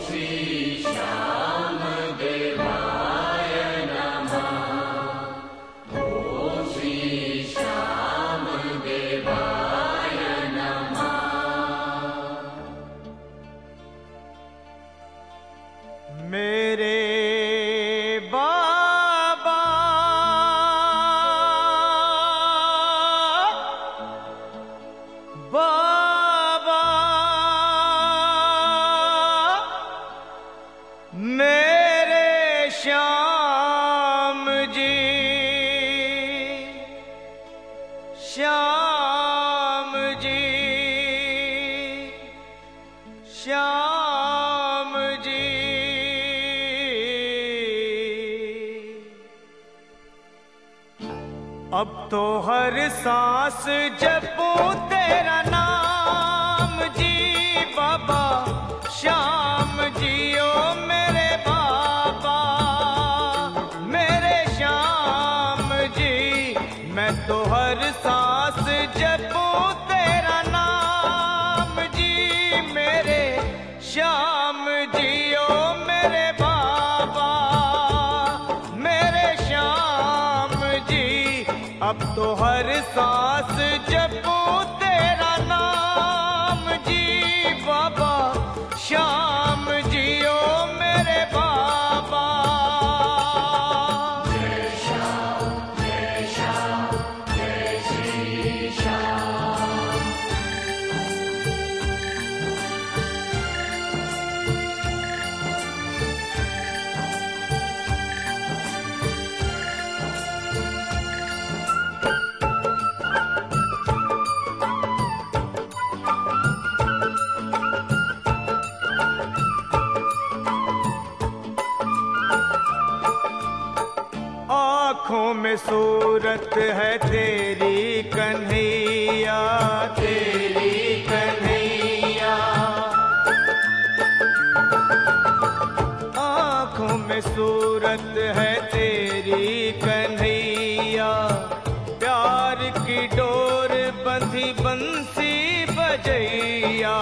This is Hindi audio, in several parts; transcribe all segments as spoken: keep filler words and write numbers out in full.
अब तो हर सांस जपूं तेरा नाम जी बाबा श्याम जियो मेरे बाबा मेरे श्याम जी। मैं तो हर सांस जपूं तेरा नाम जी मेरे श्याम जियो मेरे बाबा मेरे श्याम जी। अब तो हर सांस जपूं तेरा नाम जी बाबा श्याम जियो मेरे बाबा। जय श्याम जय श्याम जय श्री श्याम। आँखों में सूरत है तेरी कन्हैया तेरी कन्हैया। आँखों में सूरत है तेरी कन्हैया। प्यार की डोर बंधी बंसी बजैया।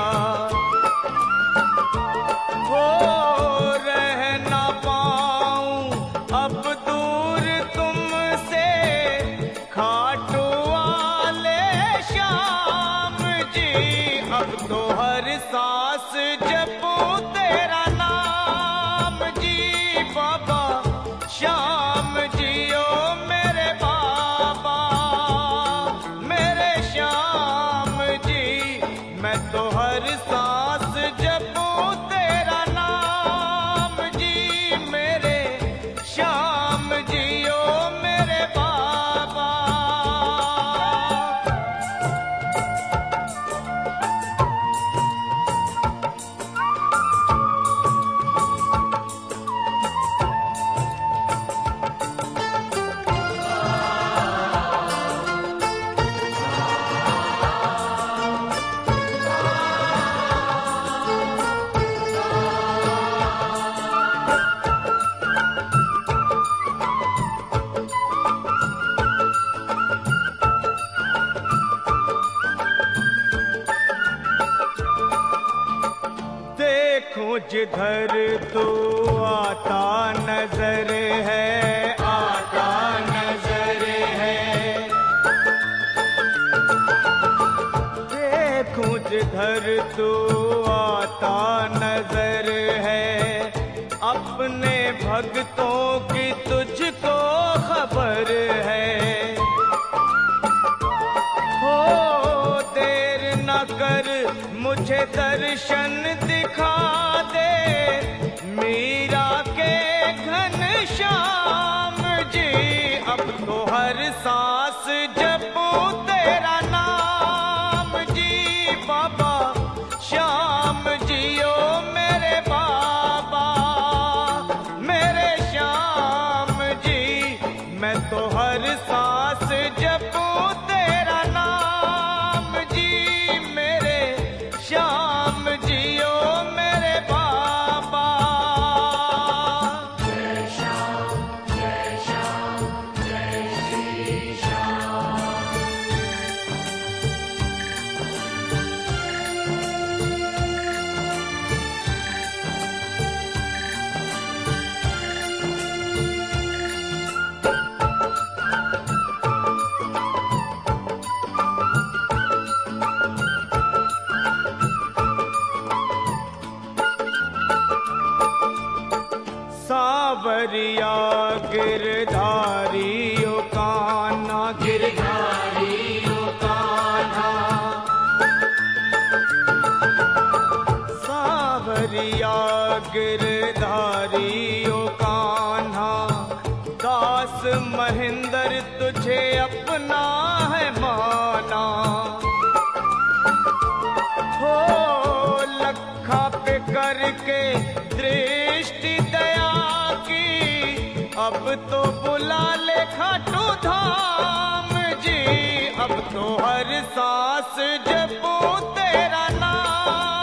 हो रह ना पाऊं अब दूर तुमसे खाटू वाले श्याम जी। अब तो हर सांस जपूं तेरा नाम जी बाबा श्याम जियो मेरे बाबा मेरे श्याम जी। मैं तो हर सांस जपूं तेरा नाम जी मेरे श्याम जियो मेरे बाबा। देखूं जिधर तू आता नजर है आता नजर है। देखूं जिधर तू आता नजर है। अपने भक्तों की तुझको खबर है। हो देर न कर मुझे दर्शन दिखा दे मीरा के घन श्याम जी। अब तो हर सांस जपूं तेरा नाम जी बाबा श्याम जियो मेरे बाबा मेरे श्याम जी। मैं तो हर सांस जपूं तेरा नाम जी मेरे श्याम जियो मेरे बाबा। जय श्याम जय श्याम जय श्री श्याम। सावरिया गिरधारियो कान्हा, गिरधारियो कान्हा। सावरिया गिरधारियो कान्हा, दास महेंद्र तुझे अपना है माना। हो लखा पे करके दृष्टि दया की, अब तो बुला ले खाटू धाम जी, अब तो हर सांस जपूं तेरा नाम।